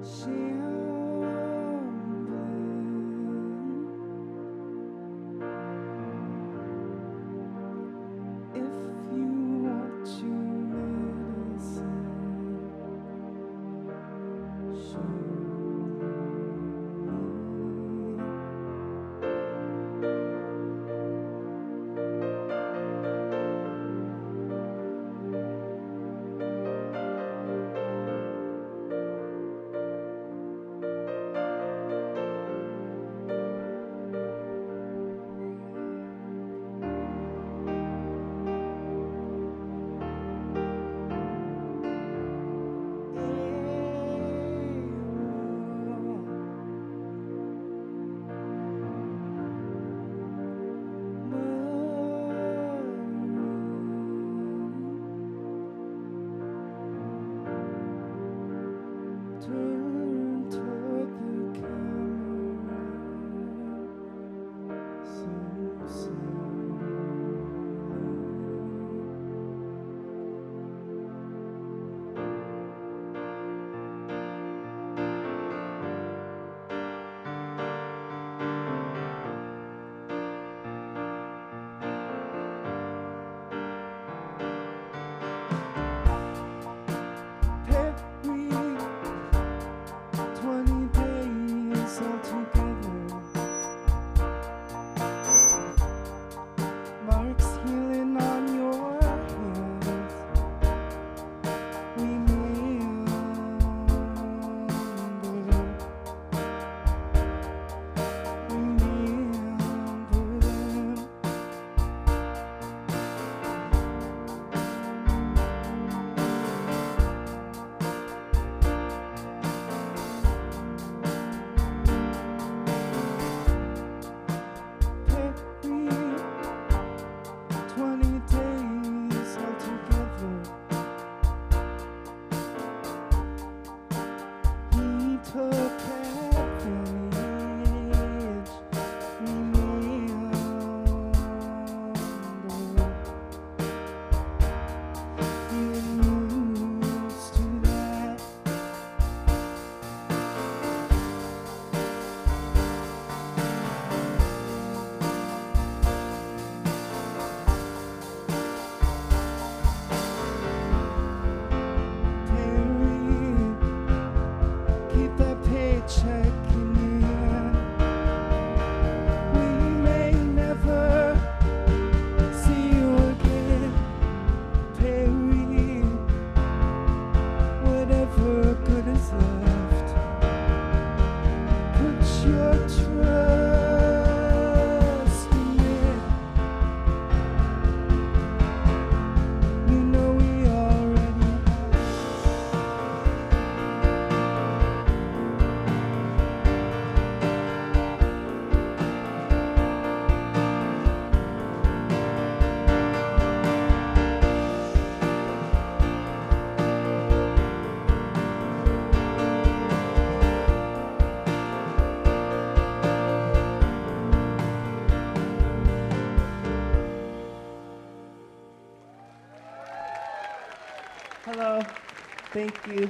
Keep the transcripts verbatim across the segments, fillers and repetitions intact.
Hello. Thank you.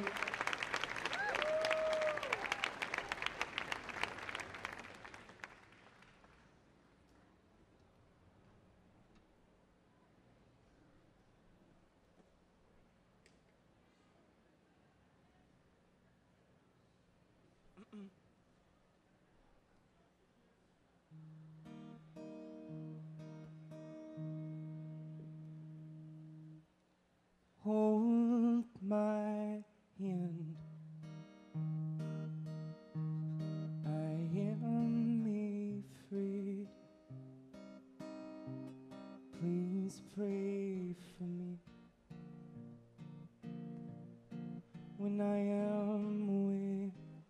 Hold my hand. I am made free. Please pray for me when I am away.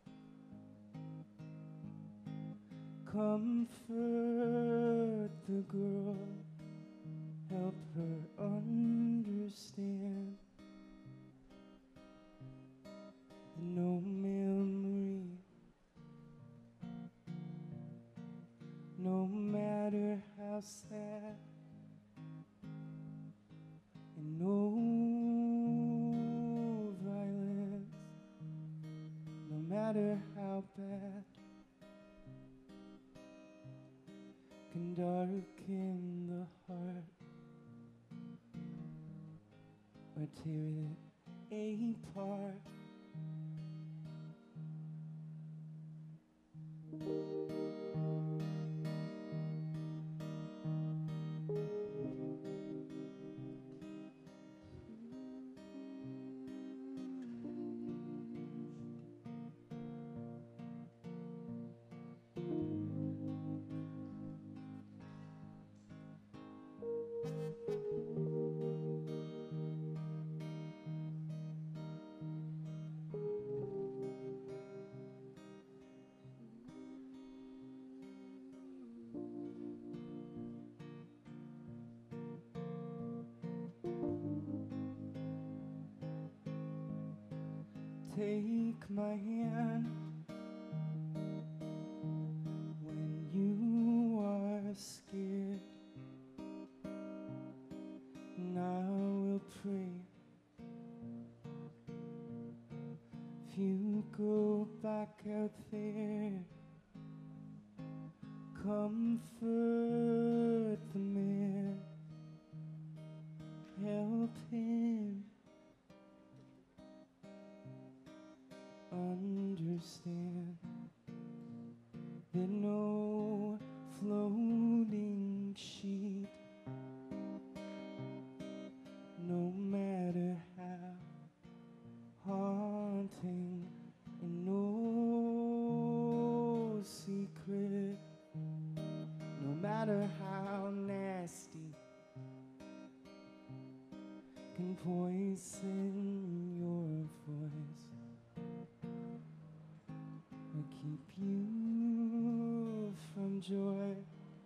Comfort the girl, help her understand no memory, no matter how sad, and no violence, no matter matter how bad can darken the heart or tear it apart. Take my hand when you are scared, and I will pray. If you go back out there, comfort the man, help him understand that no floating sheet, no matter how haunting, and no secret, no matter how nasty, can poison your voice or keep you from joy.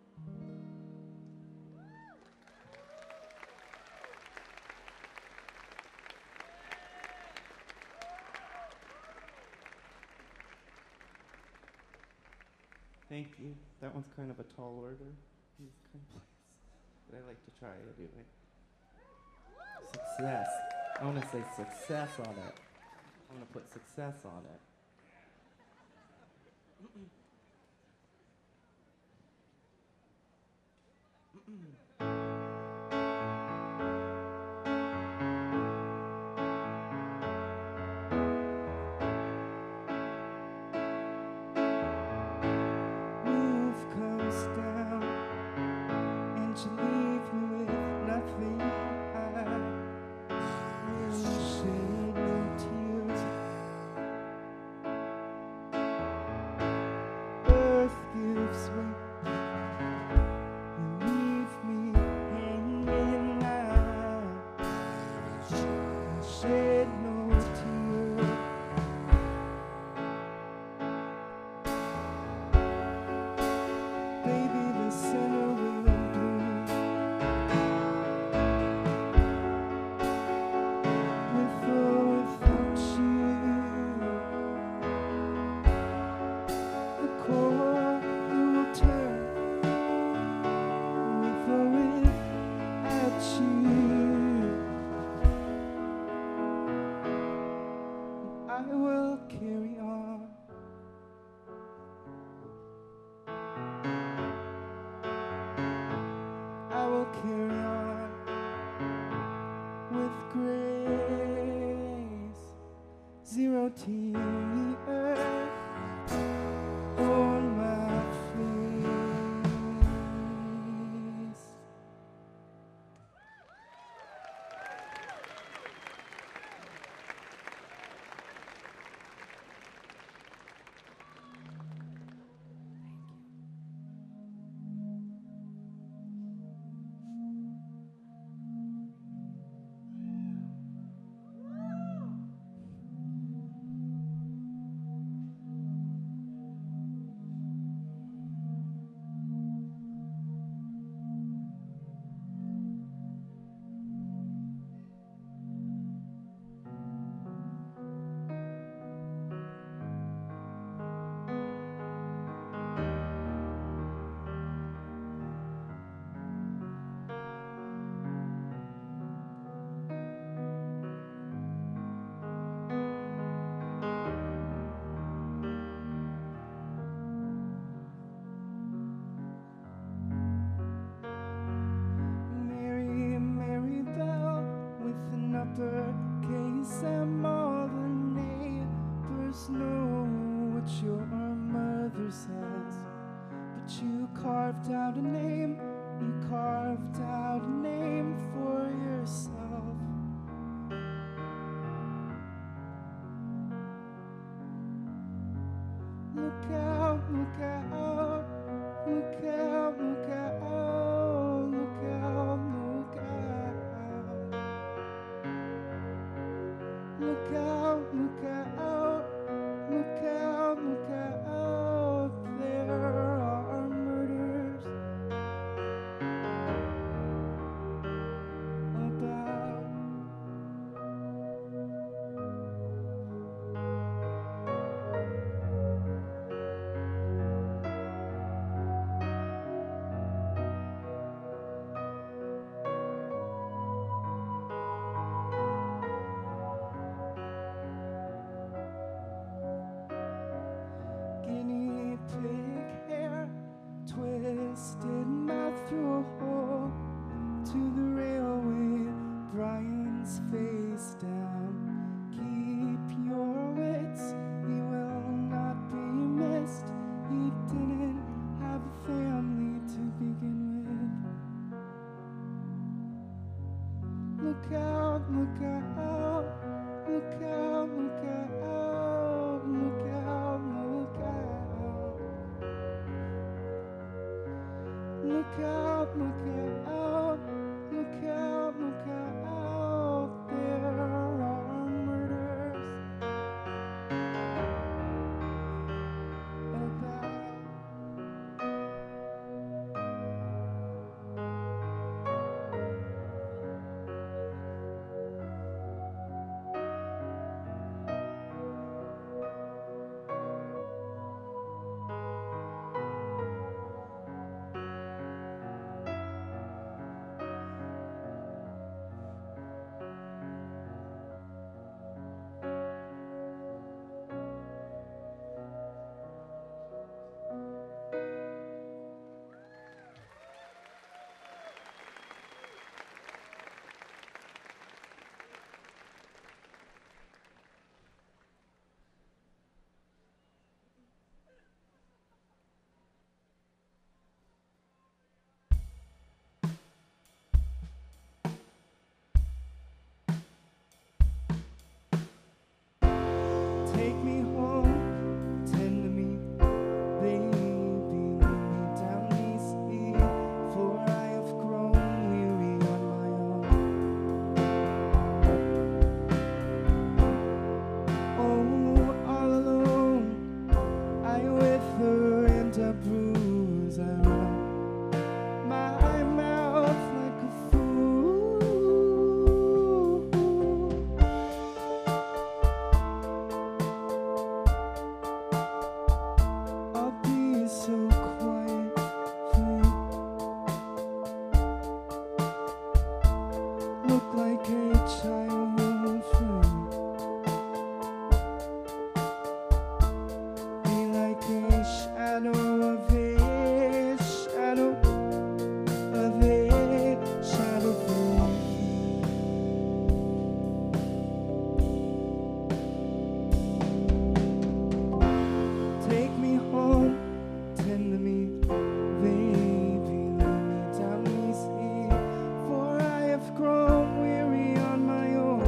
Thank you. That one's kind of a tall order in this kind of place, but I like to try it anyway. Success. I want to say success on it. I want to put success on it. Roof comes down and you leave me with nothing. I will shed no tears. Earth gives way. You leave me hanging out. Shed no tears. Baby, the center will bloom with or without you. The core you will turn with or without you. I will carry on. I will carry on with grace. Zero tears on my face. carved out a name, you carved out a name for yourself. Look out, look out, look out, look out, look out, look out. Look out, look out, look out, look out. There are murders about. Guinea pig hair, twisted mouth through a hole to the railway, Brian's face down. Keep your wits, he will not be missed. He didn't have a family to begin with. Look out, look out, look out, look out, look out, look out. Look out, look out, look out, look out. There are murders about. Take me home, tend to me, baby, lead me down these feet, for I have grown weary on my own. Oh, all alone, I wither and I bruise, I run my mouth like a fool. I'll be so quiet for you. Look like a child for you. Be like a shadow of a shadow of a shadow for you. Take me home, tend to me, baby, lay me down these feet, for I have grown weary on my own.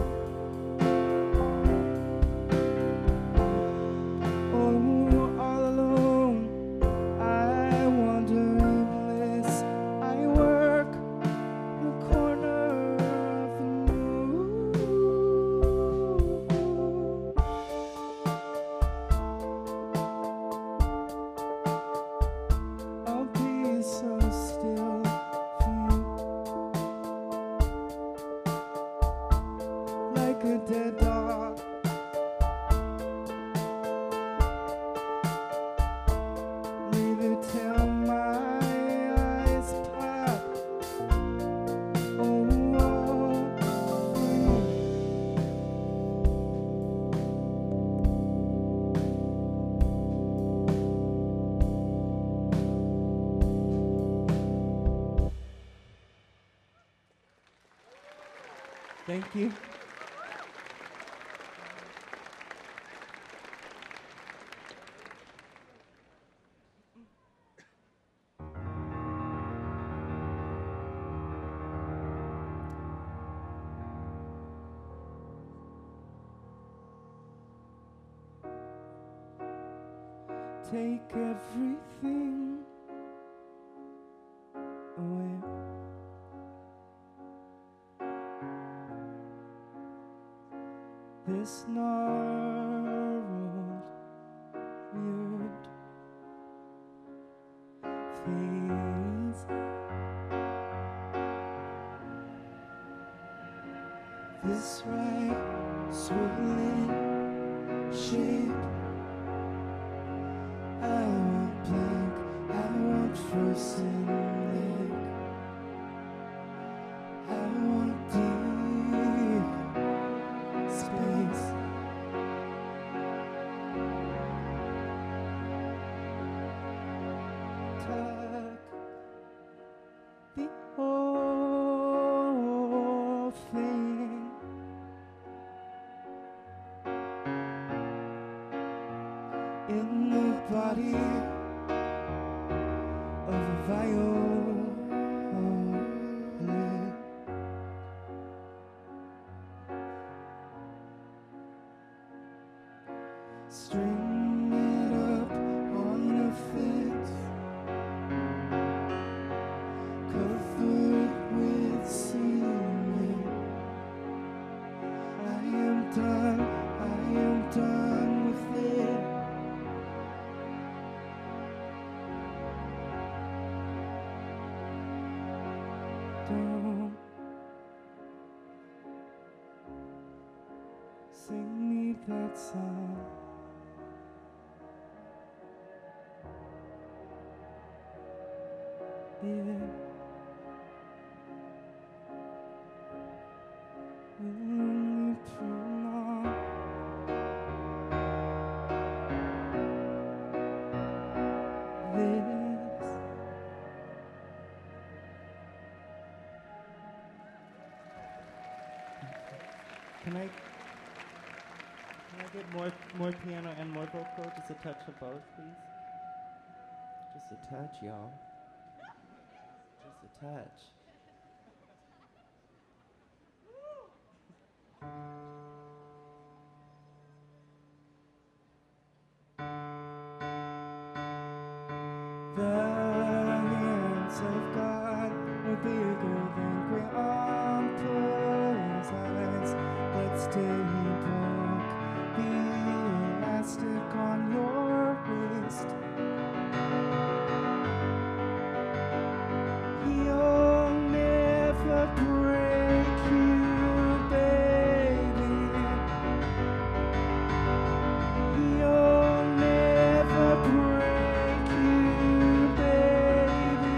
Oh, all alone, I wander aimless, I work the corner of the moon. I'll be so still for you, like a dead dog. Leave it till my eyes pop. Oh, oh, for you. Thank you. take everything away. This gnarled, weird phase. This right swirling shape. I want blank, I want frozen lake. I want deep space. Tuck the whole thing in the body of a violin. String it up on a fence, covered with cement. I am done, I am done with it. Don't sing me that song. Yeah. Only prolong this. Can I can I get more more piano and more vocal? Just a touch of both, please. Just a touch, y'all. Just a touch. The hands of God are bigger than grandpa's eyes, but still he broke the elastic on your wrist. He'll never break you, baby. He'll never break you, baby.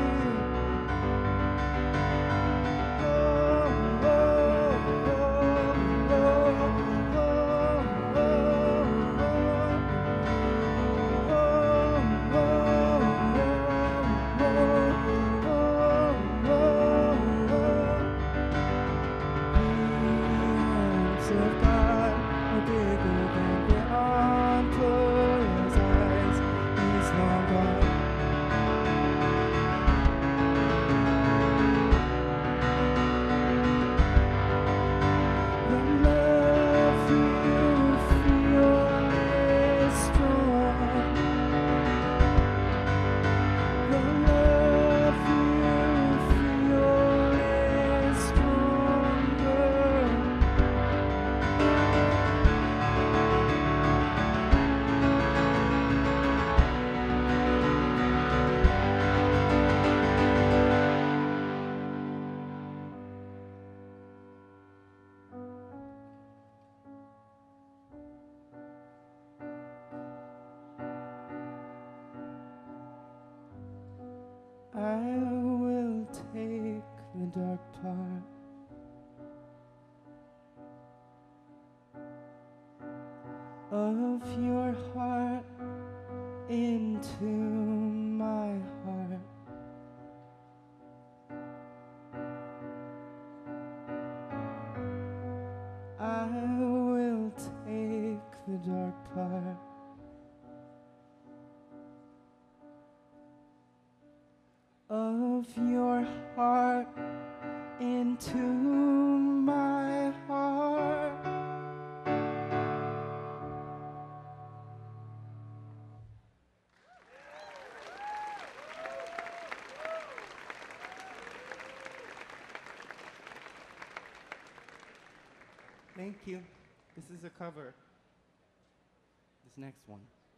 Oh, oh, oh, oh, of God are bigger than grandpa's eyes. He's long gone. The love you feel is strong. The love you feel is stronger. I will take the dark part of your heart into my heart. I will take the dark part of your heart into my heart. Thank you. This is a cover. This next one.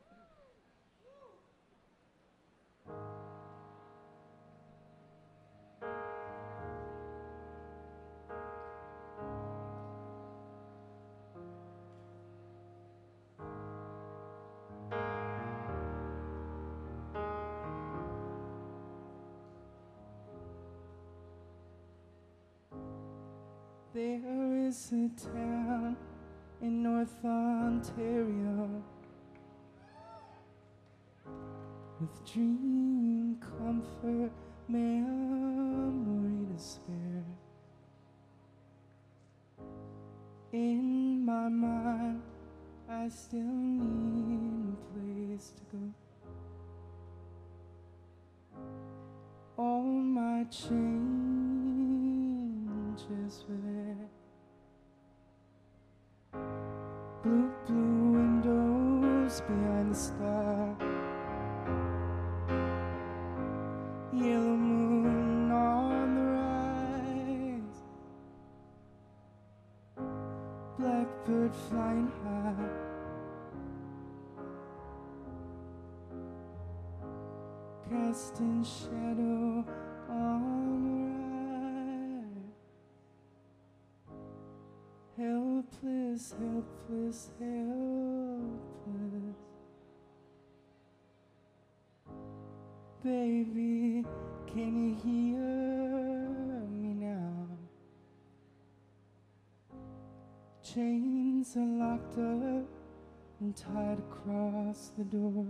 There is a town in North Ontario with dream, comfort, memory to spare. In my mind, I still need a place to go. All my changes were there. Blue, blue windows behind the star. Yellow moon on the rise. Blackbird flying high. Casting shadow on the ride. Helpless, helpless, helpless. Baby, can you hear me now? Chains are locked up and tied across the door.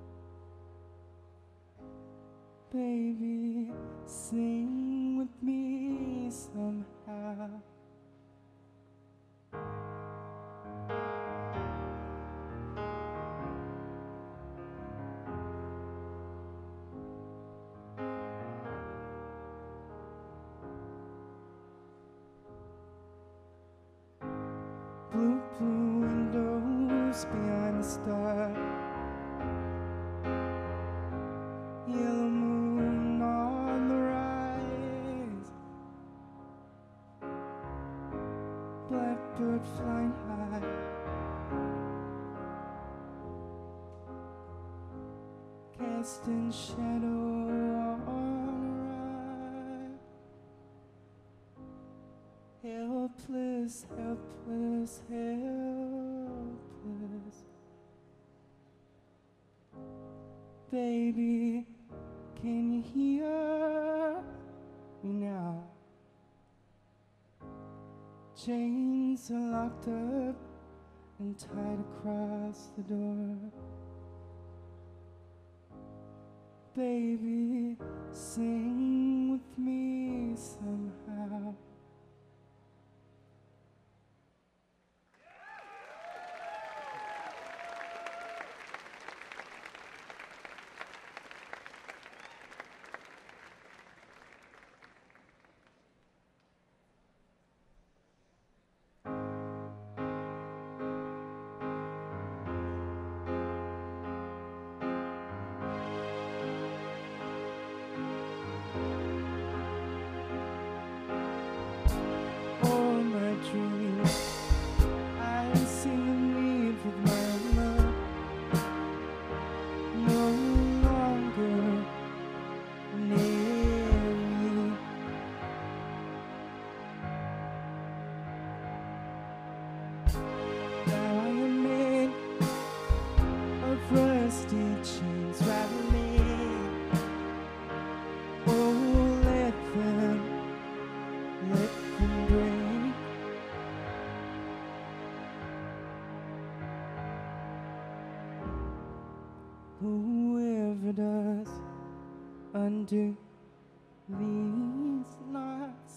Baby, sing with me somehow. Blue, blue windows behind the star. Yellow moon on the rise. Blackbird flying high. Casting shadow on the ride. Helpless, helpless, helpless. Baby, can you hear me now? Chains are locked up and tied across the door. Baby, sing with me somehow. All my dreams, I sing and leave with my love. No longer near me. Now I am made of rusty chains rattling. Oh, let them, let them break. Whoever does undo these knots,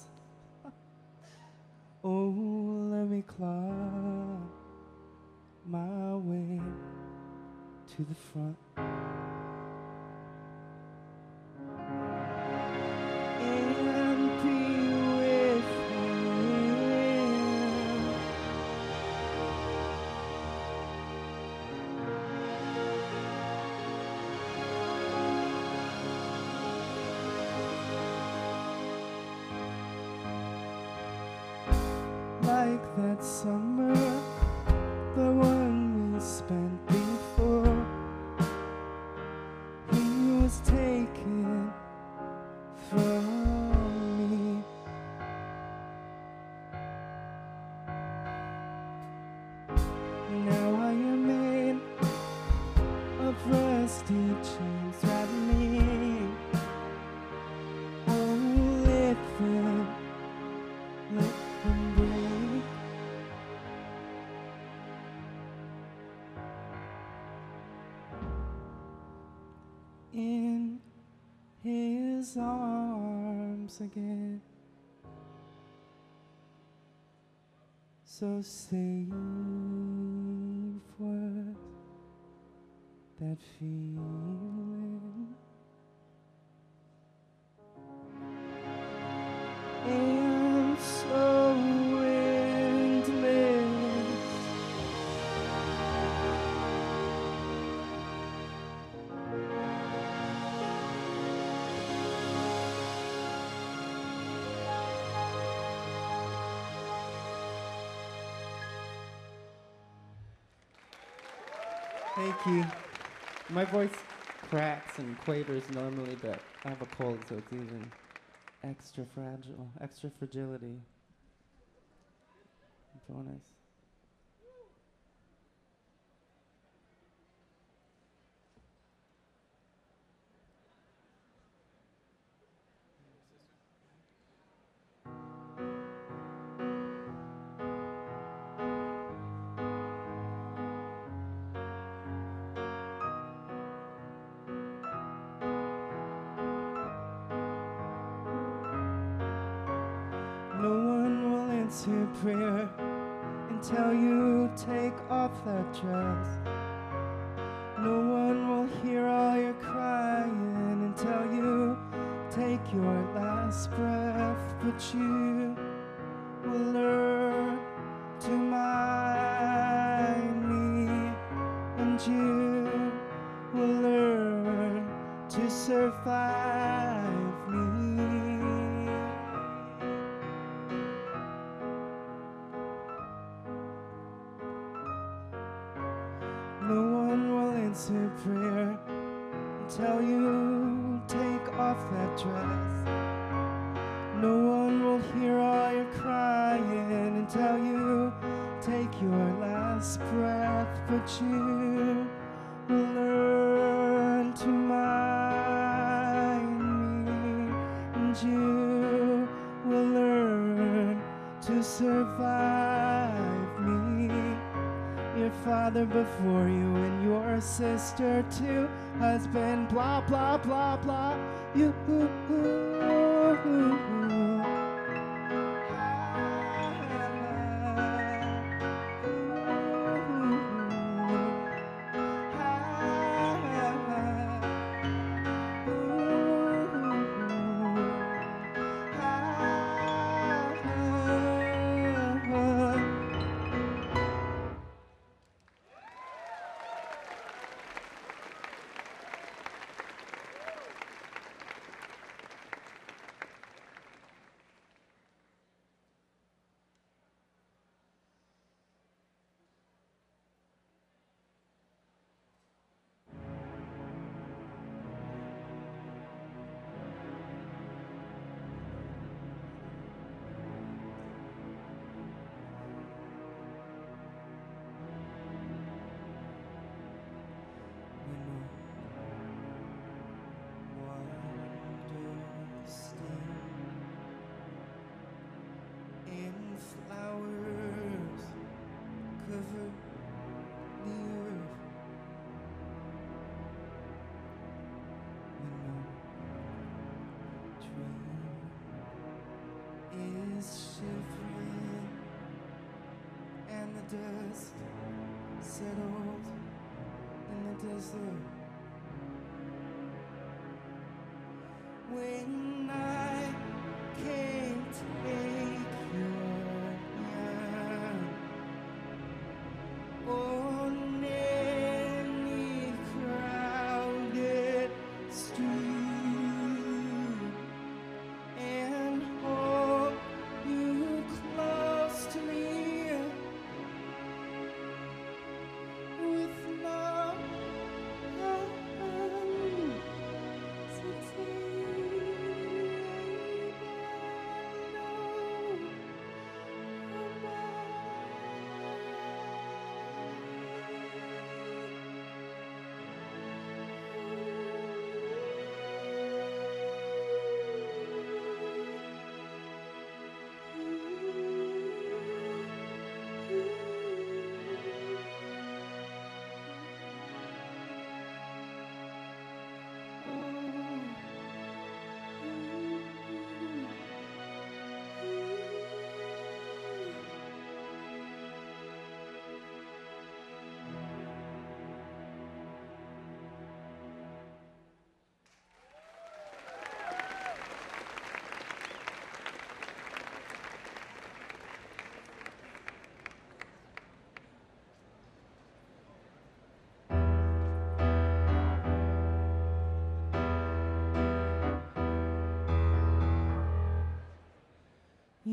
oh, let me claw my way to the front. And be with him. Like that summer, the one we spent before. He was taken from me. Now I am made of rusty chains rattling. Oh, let them, let them break. In his arms again. So safe was that feeling, and so endless. Thank you. My voice cracks and quavers normally, but I have a cold, so it's even extra fragile, extra fragility. Bonus. No one will answer prayer until you take off that dress. No one will hear all your crying until you take your last breath. But you will learn to mind me, and you will learn to survive me. No one will answer prayer until you take off that dress. No one will hear all your crying until you take your last breath. But you will learn to mind me, and you will learn to survive me. Your father before you and your sister too, husband, blah, blah, blah, blah. You. Dust settled in the desert. When I can't take your hand on any crowded street, and hold you close to me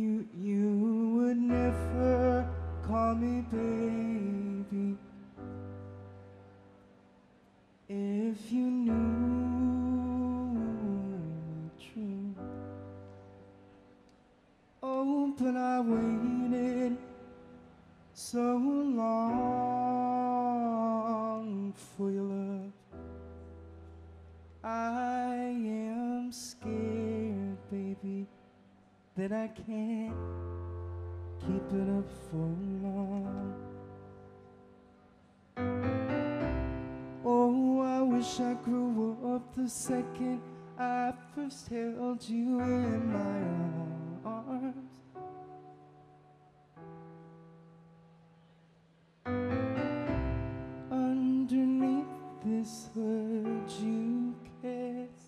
You, you would never call me baby if you knew me true. Oh, but I waited so long for your love. I am scared, baby, that I can't keep it up for long. Oh, I wish I grew up the second I first held you in my arms. Underneath this hood you kiss,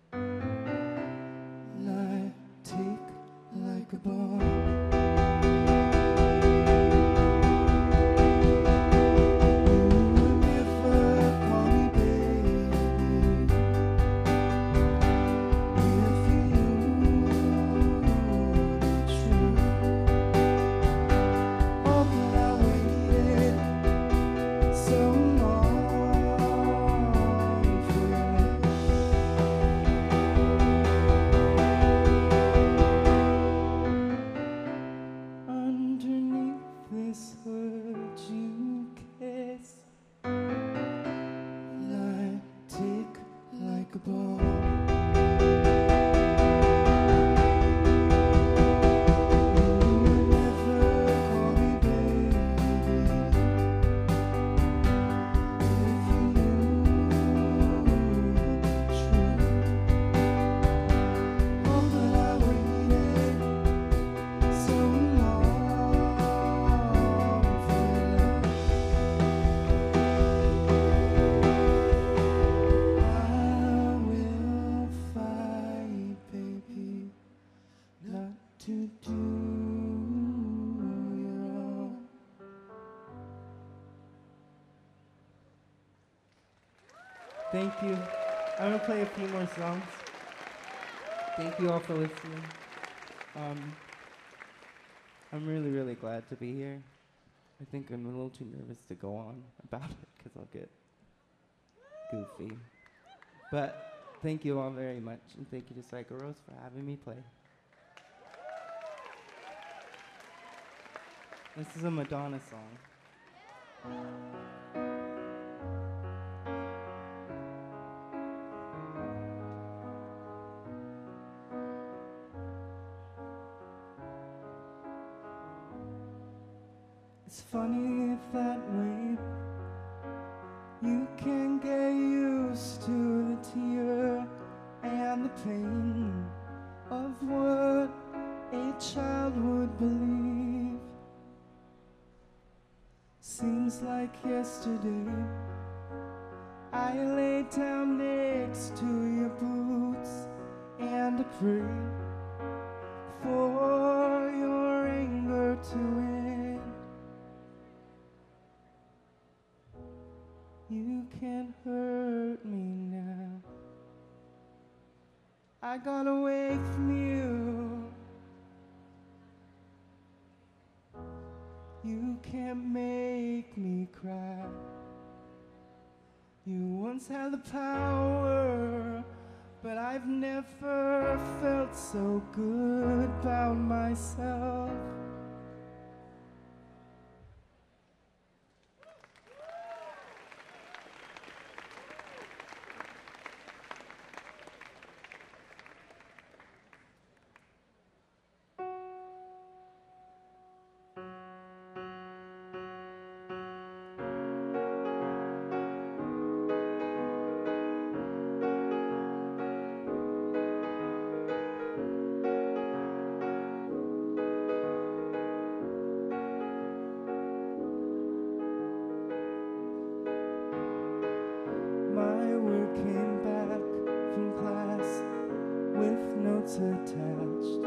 and I take like a bomb. Thank you. I'm gonna play a few more songs. Thank you all for listening. Um, I'm really, really glad to be here. I think I'm a little too nervous to go on about it because I'll get goofy. But thank you all very much, and thank you to Psycho Rose for having me play. This is a Madonna song. It's funny that way you can get used to the tear and the pain of what a child would believe. Seems like yesterday I lay down next to your boots and I prayed for your anger to end. You can't hurt me now. I got away from you. You can't make me cry. You once had the power, but I've never felt so good about myself. Attached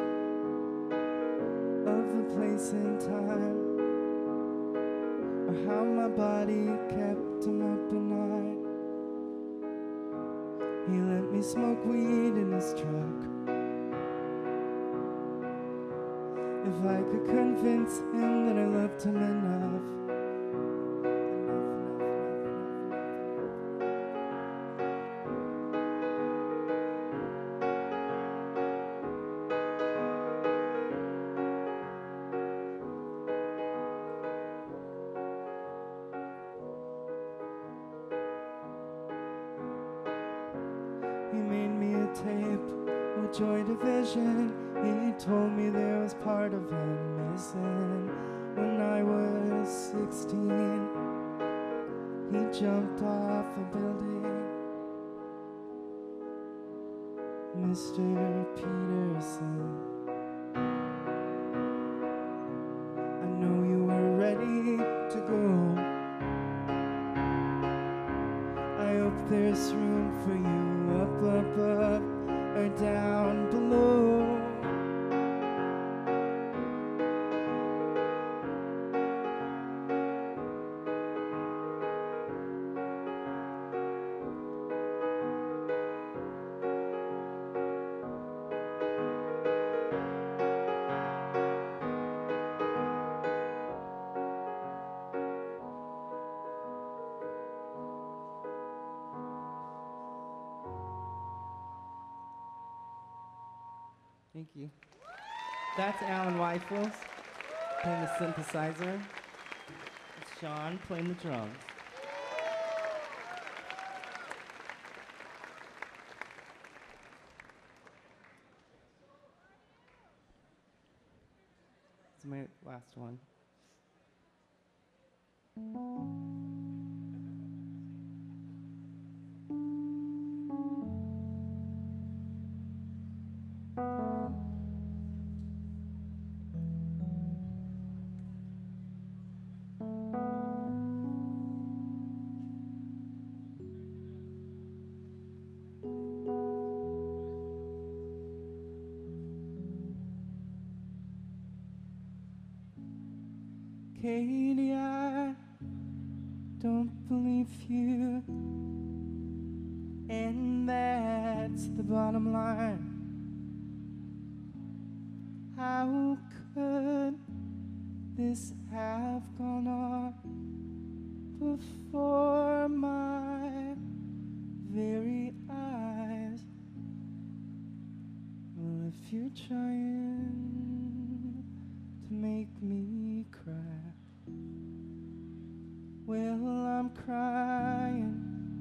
of the place and time, or how my body kept him up at night. He let me smoke weed in his truck, If I could convince him that I loved him enough. He made me a tape with Joy Division. He told me there was part of him missing. When I was sixteen, he jumped off a building. Mister Peterson, I know you were ready to go. I hope there's room for you up above or down below. Thank you. That's Alan Weifels playing the synthesizer. It's Sean playing the drums. It's my last one. Katie, I don't believe you, and that's the bottom line. How could this have gone on before my very eyes? Well, if you're trying to make me cry, well, I'm crying.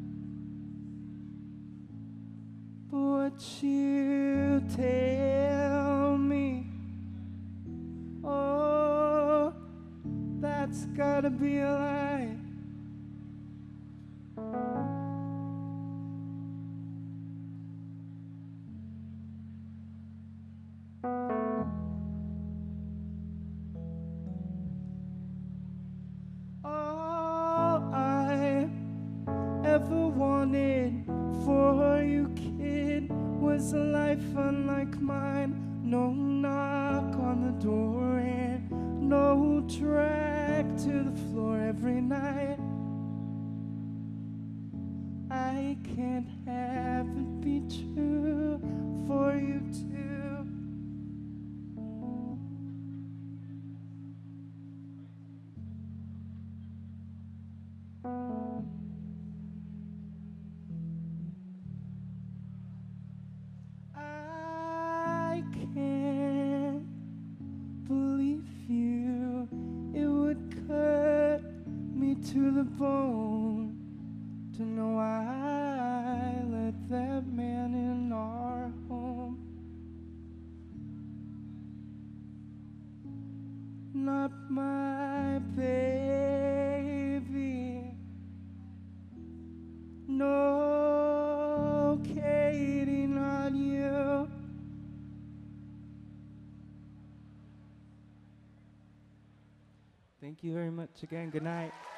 But what you tell me, oh, that's gotta be a lie. Ever wanted for you, kid, was a life unlike mine. No knock on the door and no drag to the floor every night. I can't have it be true for you too. I can't believe you. It would cut me to the bone to know I let that man in our home. Not my baby. No, Katie, not you. Thank you very much again. Good night.